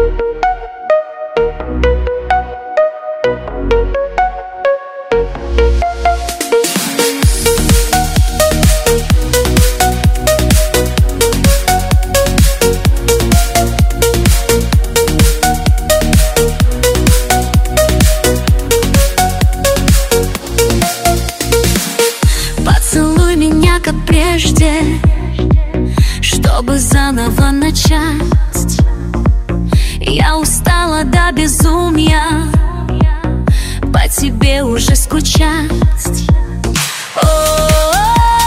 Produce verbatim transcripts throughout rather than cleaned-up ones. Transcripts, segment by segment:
Поцелуй меня, как прежде, чтобы заново начать. Я устала до безумия по тебе уже скучать. О-о-о,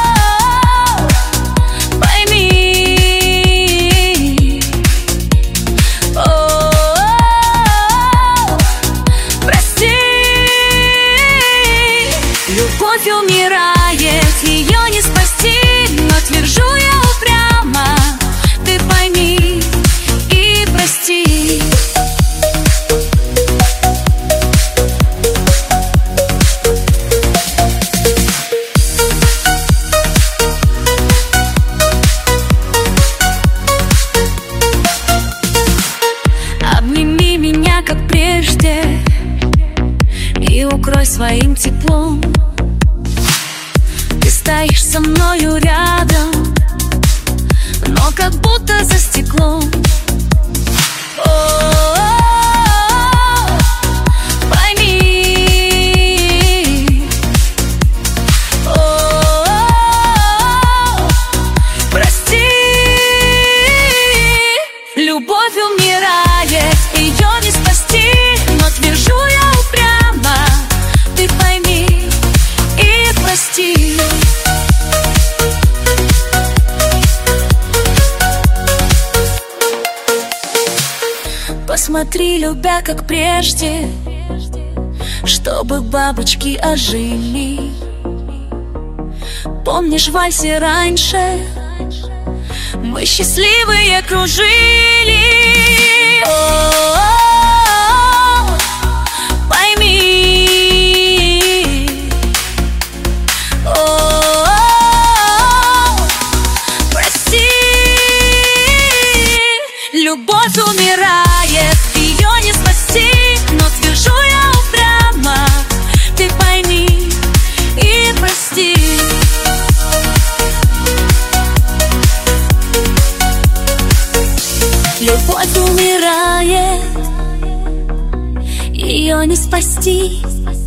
пойми, о-о-о, прости. Любовь умирает, ее не спасти, но твержу я упрямо, ты пойми и прости. Обними меня, как прежде, и укрой своим теплом. Ты стоишь со мною рядом, но как будто за стеклом. О-о-о, пойми, о-о-о, прости. Любовь умирает, ее не спасти, но твержу я упрямо, ты пойми и прости. Посмотри, любя, как прежде, чтобы бабочки ожили. Помнишь, в вальсе раньше мы счастливые кружили. О-о-о, пойми, о-о-о, прости. Любовь умирает, ее не спасти, но твержу я упрямо, ты пойми и прости. Любовь умирает, ее не спасти,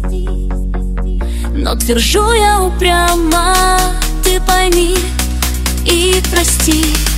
но твержу я упрямо, ты пойми и прости.